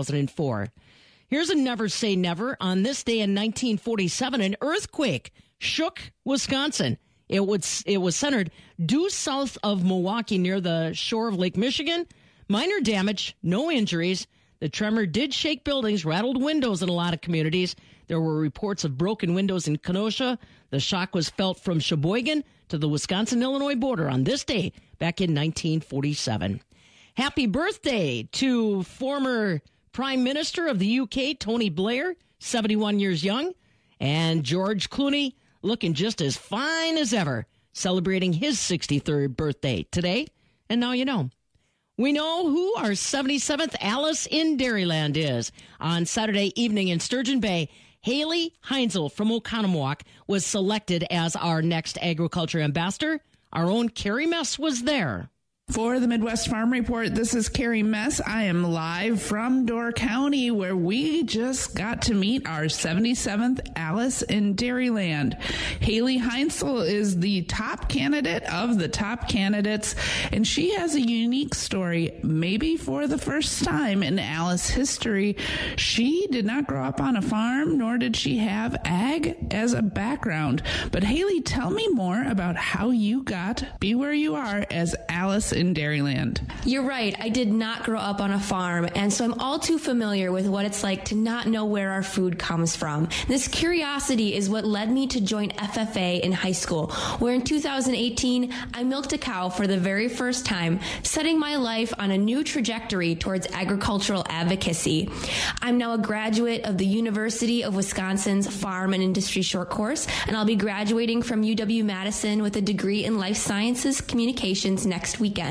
2004. Here's a never say never. On this day in 1947, an earthquake shook Wisconsin. It was centered due south of Milwaukee near the shore of Lake Michigan. Minor damage, no injuries. The tremor did shake buildings, rattled windows in a lot of communities. There were reports of broken windows in Kenosha. The shock was felt from Sheboygan to the Wisconsin-Illinois border on this day back in 1947. Happy birthday to former Prime Minister of the UK, Tony Blair, 71 years young, and George Clooney, looking just as fine as ever, celebrating his 63rd birthday today. And now you know. We know who our 77th Alice in Dairyland is. On Saturday evening in Sturgeon Bay, Haley Heinzel from Oconomowoc was selected as our next agriculture ambassador. Our own Carrie Mess was there. For the Midwest Farm Report, this is Carrie Mess. I am live from Door County, where we just got to meet our 77th Alice in Dairyland. Haley Heinzel is the top candidate of the top candidates, and she has a unique story. Maybe for the first time in Alice history, she did not grow up on a farm, nor did she have ag as a background. But Haley, tell me more about how you got to be where you are as Alice in Dairyland. You're right. I did not grow up on a farm, and so I'm all too familiar with what it's like to not know where our food comes from. This curiosity is what led me to join FFA in high school, where in 2018, I milked a cow for the very first time, setting my life on a new trajectory towards agricultural advocacy. I'm now a graduate of the University of Wisconsin's Farm and Industry Short Course, and I'll be graduating from UW-Madison with a degree in Life Sciences Communications next weekend.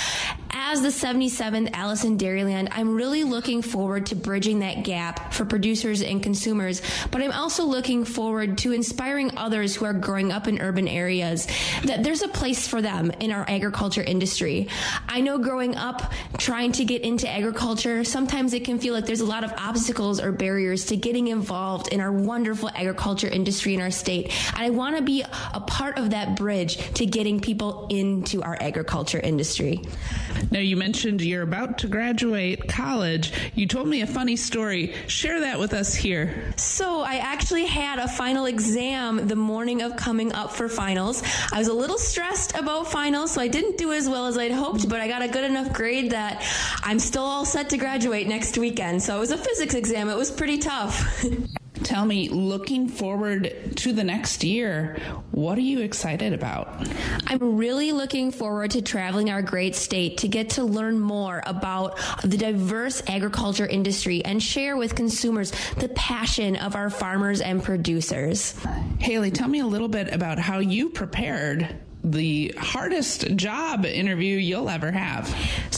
As the 77th Alice in Dairyland, I'm really looking forward to bridging that gap for producers and consumers, but I'm also looking forward to inspiring others who are growing up in urban areas that there's a place for them in our agriculture industry. I know growing up, trying to get into agriculture, sometimes it can feel like there's a lot of obstacles or barriers to getting involved in our wonderful agriculture industry in our state. And I want to be a part of that bridge to getting people into our agriculture industry. Now, you mentioned you're about to graduate college. You told me a funny story. Share that with us here. So I actually had a final exam the morning of coming up for finals. I was a little stressed about finals, so I didn't do as well as I'd hoped, but I got a good enough grade that I'm still all set to graduate next weekend. So it was a physics exam. It was pretty tough. Tell me, looking forward to the next year, what are you excited about? I'm really looking forward to traveling our great state to get to learn more about the diverse agriculture industry and share with consumers the passion of our farmers and producers. Haley, tell me a little bit about how you prepared the hardest job interview you'll ever have.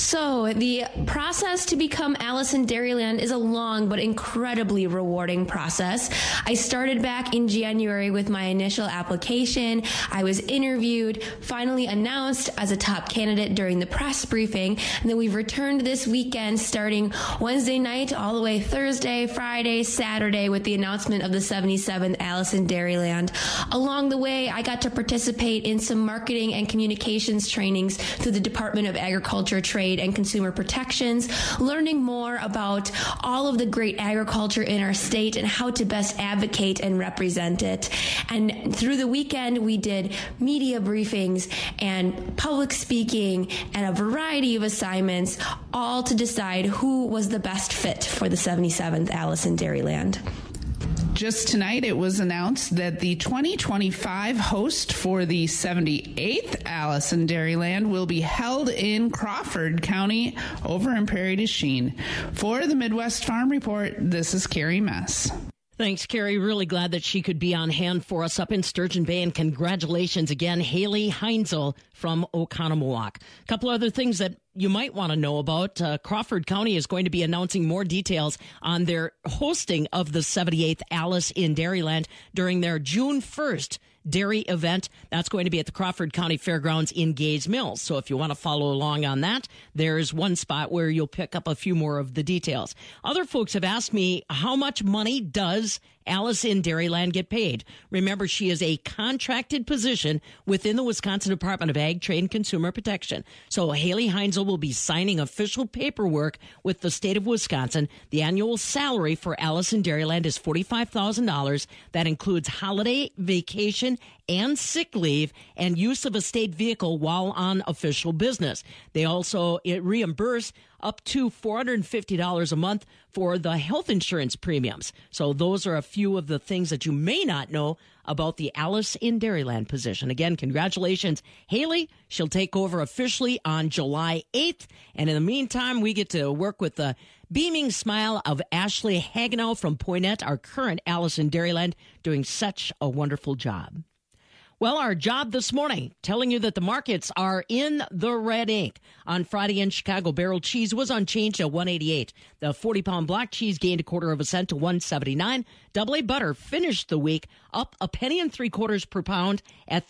So the process to become Alice in Dairyland is a long but incredibly rewarding process. I started back in January with my initial application. I was interviewed, finally announced as a top candidate during the press briefing, and then we've returned this weekend starting Wednesday night all the way Thursday, Friday, Saturday with the announcement of the 77th Alice in Dairyland. Along the way, I got to participate in some marketing and communications trainings through the Department of Agriculture, Trade, and Consumer Protections, learning more about all of the great agriculture in our state and how to best advocate and represent it. And through the weekend, we did media briefings and public speaking and a variety of assignments, all to decide who was the best fit for the 77th Alice in Dairyland. Just tonight, it was announced that the 2025 host for the 78th Alice in Dairyland will be held in Crawford County over in Prairie du Chien. For the Midwest Farm Report, this is Carrie Mess. Thanks, Carrie. Really glad that she could be on hand for us up in Sturgeon Bay. And congratulations again, Haley Heinzel from Oconomowoc. A couple other things that you might want to know about. Crawford County is going to be announcing more details on their hosting of the 78th Alice in Dairyland during their June 1st dairy event. That's going to be at the Crawford County Fairgrounds in Gays Mills. So if you want to follow along on that, there's one spot where you'll pick up a few more of the details. Other folks have asked me, how much money does Alice in Dairyland get paid? Remember, she is a contracted position within the Wisconsin Department of Ag, Trade, and Consumer Protection. So Haley Heinzel will be signing official paperwork with the state of Wisconsin. The annual salary for Alice in Dairyland is $45,000. That includes holiday, vacation, and sick leave and use of a state vehicle while on official business. They also reimburse up to $450 a month for the health insurance premiums. So those are a few of the things that you may not know about the Alice in Dairyland position. Again, congratulations, Haley. She'll take over officially on July 8th. And in the meantime, we get to work with the beaming smile of Ashley Hagenow from Poynette, our current Alice in Dairyland, doing such a wonderful job. Well, our job this morning, telling you that the markets are in the red ink. On Friday in Chicago, barrel cheese was unchanged at $1.88. The 40-pound block cheese gained 1/4 cent to $1.79. Double A butter finished the week up 1 3/4 per pound at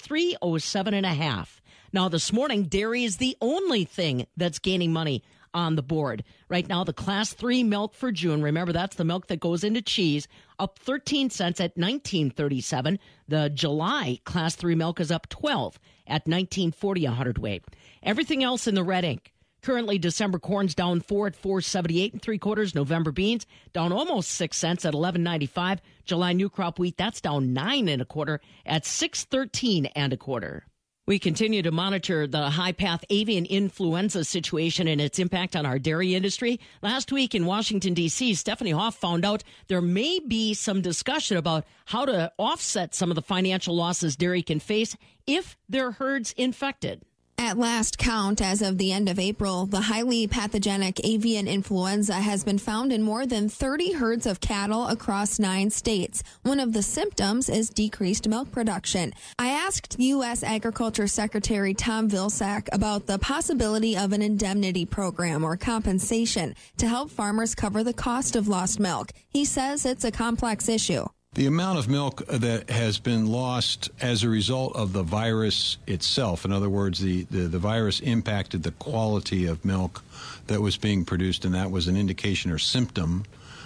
$3.07.5. Now, this morning, dairy is the only thing that's gaining money on the board. Right now, the Class 3 milk for June, remember that's the milk that goes into cheese, up 13 cents at $19.37. The July Class 3 milk is up 12 at $19.40 a hundredweight. Everything else in the red ink. Currently, December corn's down 4 at $4.78 3/4. November beans down almost 6 cents at $11.95. July new crop wheat, that's down 9 1/4 at $6.13 1/4. We continue to monitor the high-path avian influenza situation and its impact on our dairy industry. Last week in Washington, D.C., Stephanie Hoff found out there may be some discussion about how to offset some of the financial losses dairy can face if their herd's infected. At last count, as of the end of April, the highly pathogenic avian influenza has been found in more than 30 herds of cattle across 9 states. One of the symptoms is decreased milk production. I asked U.S. Agriculture Secretary Tom Vilsack about the possibility of an indemnity program or compensation to help farmers cover the cost of lost milk. He says it's a complex issue. The amount of milk that has been lost as a result of the virus itself, in other words, the virus impacted the quality of milk that was being produced, and that was an indication or symptom,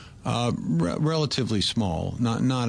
relatively small, not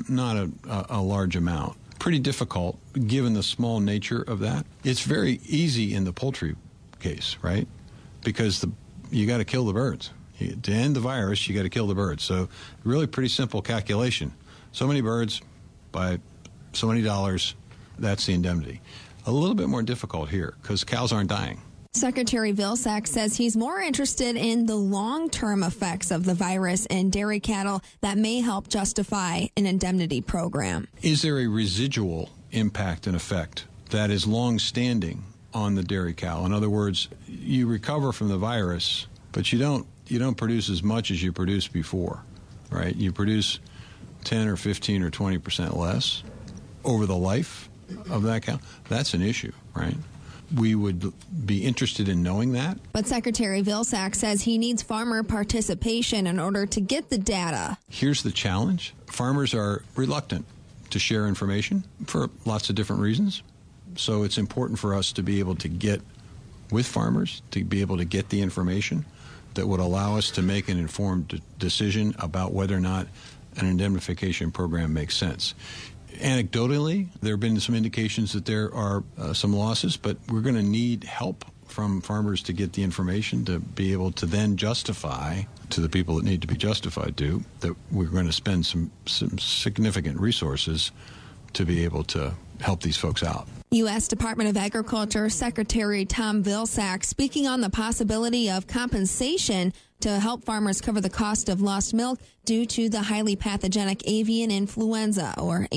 a large amount. Pretty difficult, given the small nature of that. It's very easy in the poultry case, right? because you got to kill the birds. To end the virus, you got to kill the birds. So really pretty simple calculation. So many birds by so many dollars, that's the indemnity. A little bit more difficult here because cows aren't dying. Secretary Vilsack says he's more interested in the long-term effects of the virus in dairy cattle that may help justify an indemnity program. Is there a residual impact and effect that is long-standing on the dairy cow? In other words, you recover from the virus, but you don't produce as much as you produced before, right? You produce 10 or 15 or 20% less over the life of that cow. That's an issue, right? We would be interested in knowing that. But Secretary Vilsack says he needs farmer participation in order to get the data. Here's the challenge. Farmers are reluctant to share information for lots of different reasons. So it's important for us to be able to get with farmers, to be able to get the information that would allow us to make an informed decision about whether or not an indemnification program makes sense. Anecdotally, there have been some indications that there are some losses, but we're going to need help from farmers to get the information to be able to then justify to the people that need to be justified to that we're going to spend some significant resources to be able to help these folks out. U.S. Department of Agriculture Secretary Tom Vilsack speaking on the possibility of compensation to help farmers cover the cost of lost milk due to the highly pathogenic avian influenza, or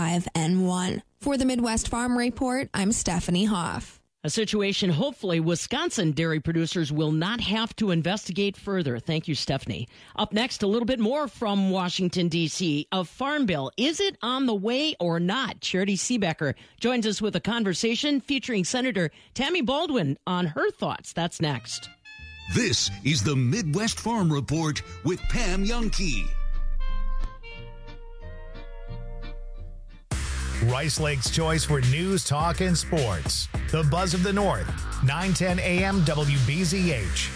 H5N1. For the Midwest Farm Report, I'm Stephanie Hoff. A situation hopefully Wisconsin dairy producers will not have to investigate further. Thank you, Stephanie. Up next, a little bit more from Washington, D.C. A farm bill. Is it on the way or not? Charity Seebecker joins us with a conversation featuring Senator Tammy Baldwin on her thoughts. That's next. This is the Midwest Farm Report with Pam Jahnke. Rice Lake's choice for news, talk, and sports. The Buzz of the North, 9:10 a.m. WBZH.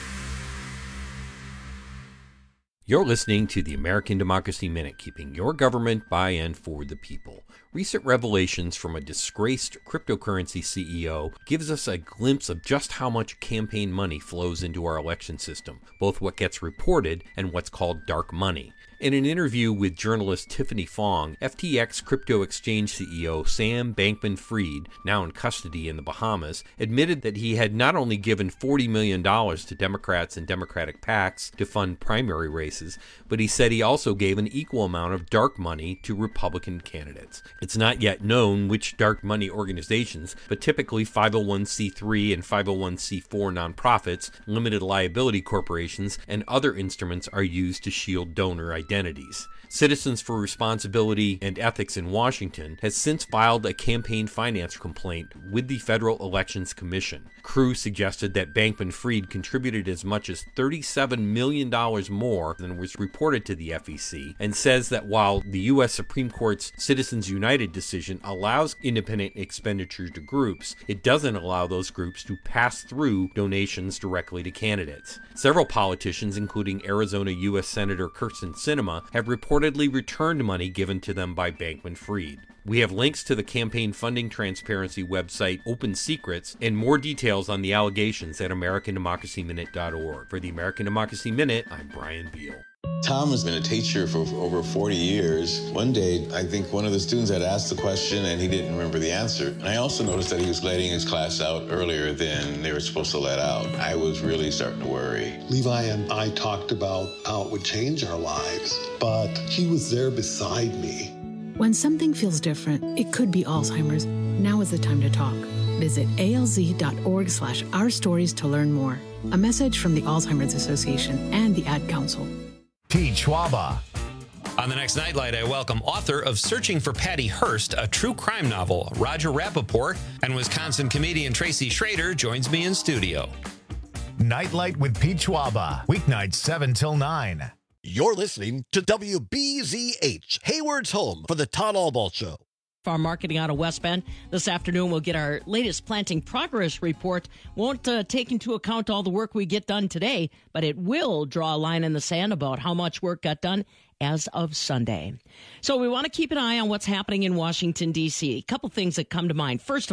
You're listening to the American Democracy Minute, keeping your government by and for the people. Recent revelations from a disgraced cryptocurrency CEO gives us a glimpse of just how much campaign money flows into our election system, both what gets reported and what's called dark money. In an interview with journalist Tiffany Fong, FTX crypto exchange CEO Sam Bankman-Fried, now in custody in the Bahamas, admitted that he had not only given $40 million to Democrats and Democratic PACs to fund primary races, but he said he also gave an equal amount of dark money to Republican candidates. It's not yet known which dark money organizations, but typically 501c3 and 501c4 nonprofits, limited liability corporations, and other instruments are used to shield donor identities. Citizens for Responsibility and Ethics in Washington has since filed a campaign finance complaint with the Federal Elections Commission. CREW suggested that Bankman-Fried contributed as much as $37 million more than was reported to the FEC, and says that while the U.S. Supreme Court's Citizens United decision allows independent expenditure to groups, it doesn't allow those groups to pass through donations directly to candidates. Several politicians, including Arizona U.S. Senator Kyrsten Sinema, have reportedly returned money given to them by Bankman-Fried. We have links to the campaign funding transparency website Open Secrets and more details on the allegations at AmericanDemocracyMinute.org. For the American Democracy Minute, I'm Brian Beal. Tom has been a teacher for over 40 years. One day, I think one of the students had asked the question and he didn't remember the answer. And I also noticed that he was letting his class out earlier than they were supposed to let out. I was really starting to worry. Levi and I talked about how it would change our lives, but he was there beside me. When something feels different, it could be Alzheimer's. Now is the time to talk. Visit alz.org/ourstories to learn more. A message from the Alzheimer's Association and the Ad Council. Pete Schwaba. On the next Nightlight, I welcome author of Searching for Patty Hearst, a true crime novel, Roger Rappaport, and Wisconsin comedian Tracy Schrader joins me in studio. Nightlight with Pete Schwaba, weeknights 7 till 9. You're listening to WBZH, Hayward's home for the Todd Albaugh Show. Farm marketing out of West Bend. This afternoon, we'll get our latest planting progress report. Won't take into account all the work we get done today, but it will draw a line in the sand about how much work got done as of Sunday. So we want to keep an eye on what's happening in Washington, D.C. A couple things that come to mind. First of all,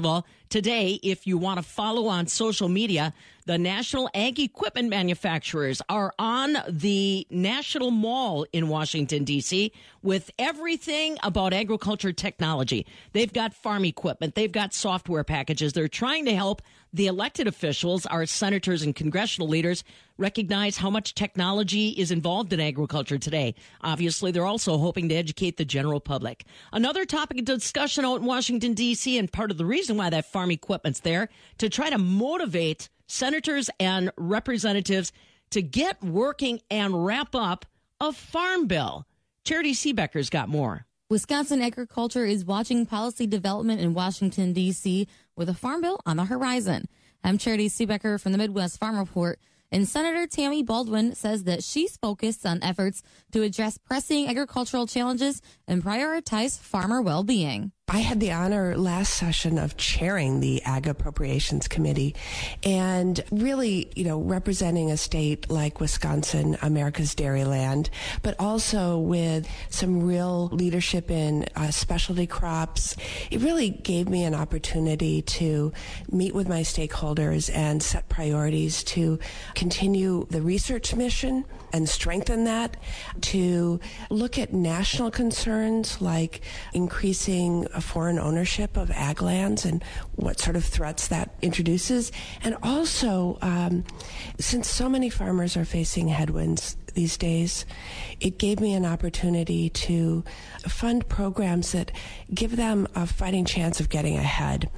Today, if you want to follow on social media, the National Ag Equipment Manufacturers are on the National Mall in Washington, D.C. with everything about agriculture technology. They've got farm equipment. They've got software packages. They're trying to help the elected officials, our senators and congressional leaders, recognize how much technology is involved in agriculture today. Obviously, they're also hoping to educate the general public. Another topic of discussion out in Washington, D.C., and part of the reason why that farm equipment's there, to try to motivate senators and representatives to get working and wrap up a farm bill. Charity Seebecker's got more. Wisconsin agriculture is watching policy development in Washington, D.C. with a farm bill on the horizon. I'm Charity Seebecker from the Midwest Farm Report. And Senator Tammy Baldwin says that she's focused on efforts to address pressing agricultural challenges and prioritize farmer well-being. I had the honor last session of chairing the Ag Appropriations Committee and really, representing a state like Wisconsin, America's dairy land, but also with some real leadership in specialty crops. It really gave me an opportunity to meet with my stakeholders and set priorities to continue the research mission and strengthen that, to look at national concerns like increasing foreign ownership of ag lands and what sort of threats that introduces. And also, since so many farmers are facing headwinds these days, it gave me an opportunity to fund programs that give them a fighting chance of getting ahead.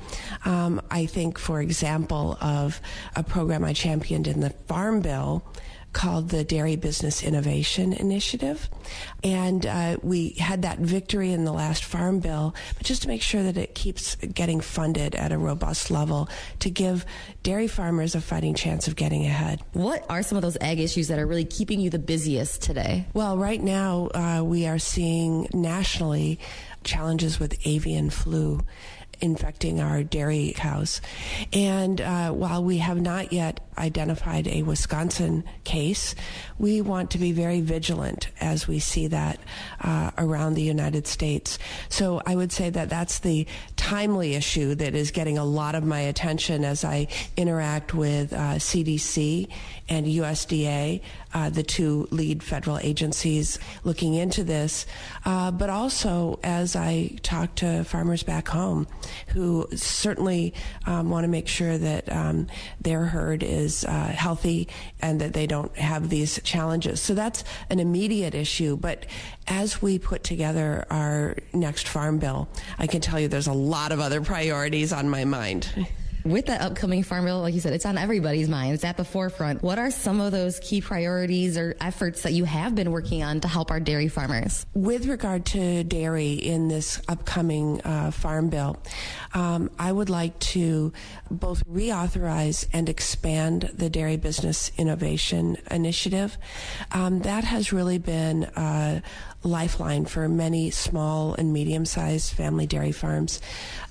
I think, for example, of a program I championed in the Farm Bill called the Dairy Business Innovation Initiative. And we had that victory in the last Farm Bill, but just to make sure that it keeps getting funded at a robust level to give dairy farmers a fighting chance of getting ahead. What are some of those ag issues that are really keeping you the busiest today? Well, right now we are seeing nationally challenges with avian flu infecting our dairy cows. And while we have not yet identified a Wisconsin case, we want to be very vigilant as we see that around the United States. So I would say that that's the timely issue that is getting a lot of my attention as I interact with CDC and USDA, the two lead federal agencies looking into this, but also as I talk to farmers back home who certainly want to make sure that their herd is healthy and that they don't have these challenges. So that's an immediate issue. But as we put together our next farm bill, I can tell you there's a lot of other priorities on my mind. With that upcoming farm bill, like you said, it's on everybody's mind. It's at the forefront. What are some of those key priorities or efforts that you have been working on to help our dairy farmers? With regard to dairy in this upcoming farm bill, I would like to both reauthorize and expand the Dairy Business Innovation Initiative. That has really been a lifeline for many small and medium-sized family dairy farms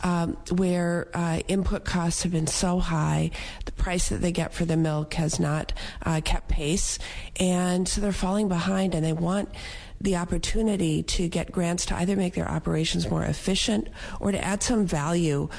where input costs have been so high, the price that they get for the milk has not kept pace, and so they're falling behind, and they want the opportunity to get grants to either make their operations more efficient or to add some value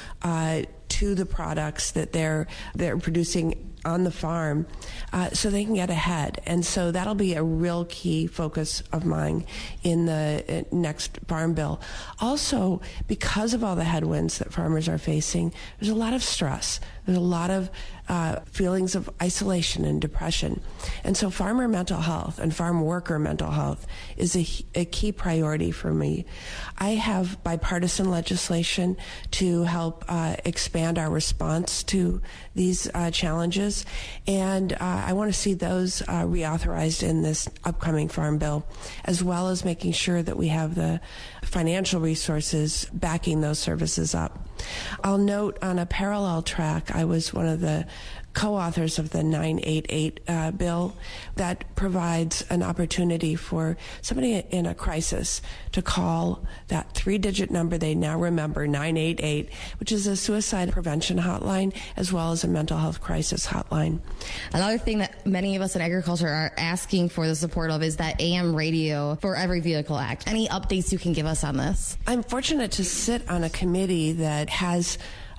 to the products that they're producing on the farm so they can get ahead. And so that'll be a real key focus of mine in the next farm bill. Also, because of all the headwinds that farmers are facing, there's a lot of stress. There's a lot of feelings of isolation and depression. And so farmer mental health and farm worker mental health is a key priority for me. I have bipartisan legislation to help expand our response to these challenges, and I want to see those reauthorized in this upcoming farm bill, as well as making sure that we have the financial resources backing those services up. I'll note on a parallel track, I was one of the co-authors of the 988 bill that provides an opportunity for somebody in a crisis to call that 3-digit number they now remember, 988, which is a suicide prevention hotline as well as a mental health crisis hotline. Another thing that many of us in agriculture are asking for the support of is that AM radio for Every Vehicle Act. Any updates you can give us on this? I'm fortunate to sit on a committee that has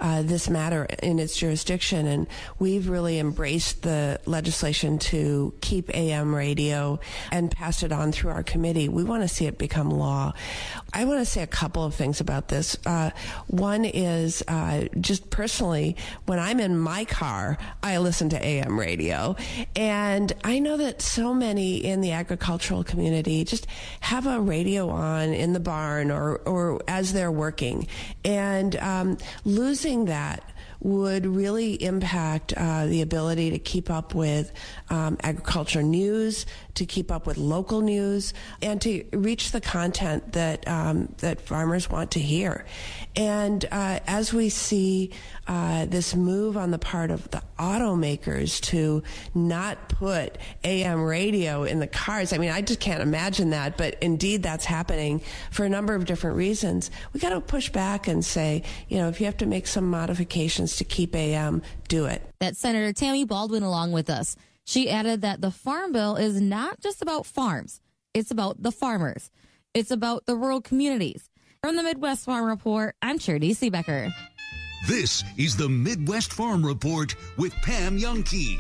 this matter in its jurisdiction, and we've really embraced the legislation to keep AM radio and pass it on through our committee. We want to see it become law. I want to say a couple of things about this. One is just personally, when I'm in my car, I listen to AM radio, and I know that so many in the agricultural community just have a radio on in the barn or as they're working, and losing that would really impact the ability to keep up with agriculture news, to keep up with local news, and to reach the content that that farmers want to hear. And as we see this move on the part of the automakers to not put AM radio in the cars, I mean, I just can't imagine that, but indeed that's happening for a number of different reasons. We got to push back and say, you know, if you have to make some modifications to keep AM, do it. That's Senator Tammy Baldwin along with us. She added that the Farm Bill is not just about farms. It's about the farmers. It's about the rural communities. From the Midwest Farm Report, I'm Charity Seebecker. This is the Midwest Farm Report with Pam Jahnke.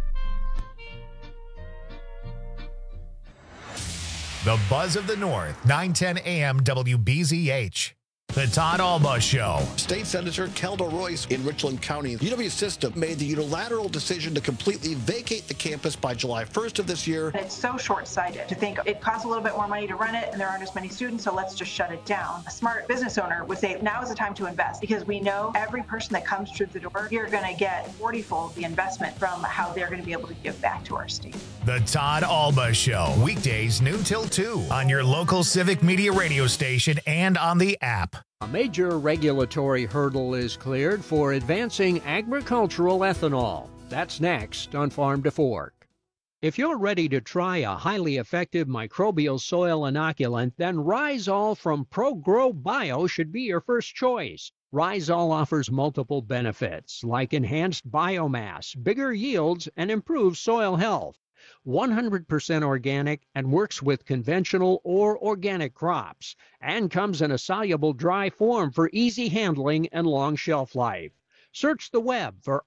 The Buzz of the North, 910 AM WBZH. The Todd Alba Show. State Senator Kelda Royce in Richland County. UW System made the unilateral decision to completely vacate the campus by July 1st of this year. It's so short-sighted to think it costs a little bit more money to run it and there aren't as many students, so let's just shut it down. A smart business owner would say now is the time to invest, because we know every person that comes through the door, you're going to get 40-fold the investment from how they're going to be able to give back to our state. The Todd Alba Show, weekdays noon till 2 on your local Civic Media radio station and on the app. A major regulatory hurdle is cleared for advancing agricultural ethanol. That's next on Farm to Fork. If you're ready to try a highly effective microbial soil inoculant, then Rhizol from ProGrow Bio should be your first choice. Rhizol offers multiple benefits like enhanced biomass, bigger yields, and improved soil health. 100% organic and works with conventional or organic crops, and comes in a soluble dry form for easy handling and long shelf life. Search the web for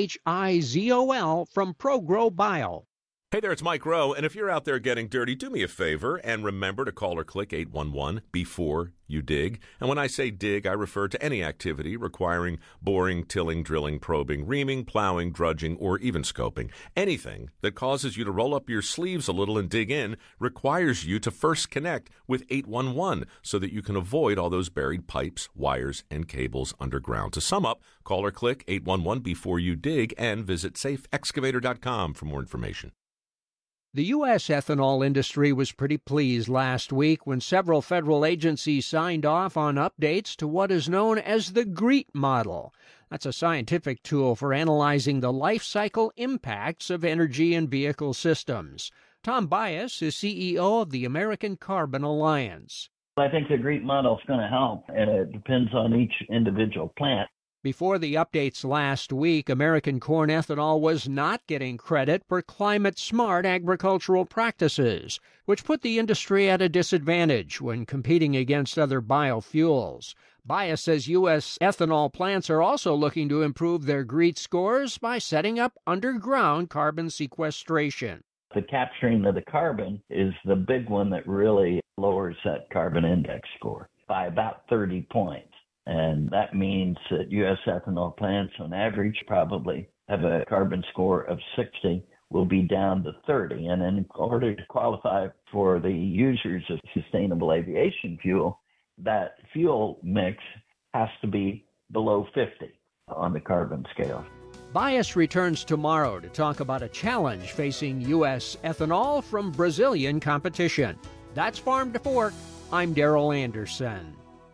RHIZOL from ProGrow Bio. Hey there, it's Mike Rowe, and if you're out there getting dirty, do me a favor and remember to call or click 811 before you dig. And when I say dig, I refer to any activity requiring boring, tilling, drilling, probing, reaming, plowing, drudging, or even scoping. Anything that causes you to roll up your sleeves a little and dig in requires you to first connect with 811 so that you can avoid all those buried pipes, wires, and cables underground. To sum up, call or click 811 before you dig and visit safeexcavator.com for more information. The U.S. ethanol industry was pretty pleased last week when several federal agencies signed off on updates to what is known as the GREET model. That's a scientific tool for analyzing the life cycle impacts of energy and vehicle systems. Tom Bias is CEO of the American Carbon Alliance. I think the GREET model is going to help, and it depends on each individual plant. Before the updates last week, American corn ethanol was not getting credit for climate-smart agricultural practices, which put the industry at a disadvantage when competing against other biofuels. Bias says U.S. ethanol plants are also looking to improve their GREET scores by setting up underground carbon sequestration. The capturing of the carbon is the big one that really lowers that carbon index score by about 30 points. And that means that U.S. ethanol plants, on average, probably have a carbon score of 60, will be down to 30. And in order to qualify for the users of sustainable aviation fuel, that fuel mix has to be below 50 on the carbon scale. Bias returns tomorrow to talk about a challenge facing U.S. ethanol from Brazilian competition. That's Farm to Fork. I'm Daryl Anderson.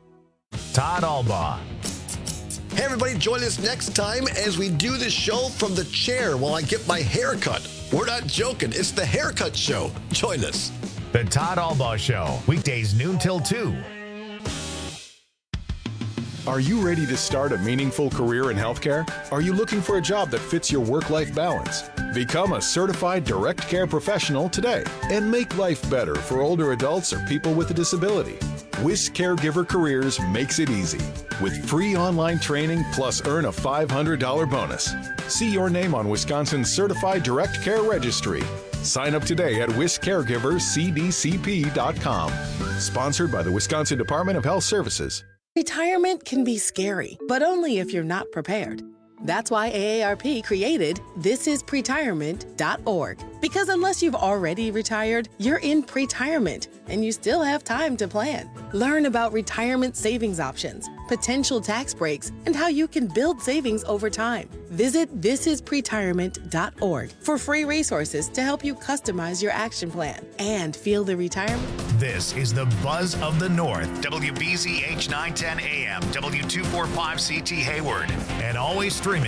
Todd Alba. Hey, everybody, join us next time as we do the show from the chair while I get my hair cut. We're not joking. It's the Haircut Show. Join us. The Todd Alba Show, weekdays noon till 2. Are you ready to start a meaningful career in healthcare? Are you looking for a job that fits your work-life balance? Become a certified direct care professional today and make life better for older adults or people with a disability. WIS Caregiver Careers makes it easy. With free online training plus earn a $500 bonus. See your name on Wisconsin's Certified Direct Care Registry. Sign up today at wiscaregivercdcp.com. Sponsored by the Wisconsin Department of Health Services. Retirement can be scary, but only if you're not prepared. That's why AARP created thisispretirement.org. Because unless you've already retired, you're in pretirement, and you still have time to plan. Learn about retirement savings options, potential tax breaks, and how you can build savings over time. Visit thisispretirement.org for free resources to help you customize your action plan and feel the retirement. This is the Buzz of the North, WBZH 910 AM, W245CT Hayward, and always streaming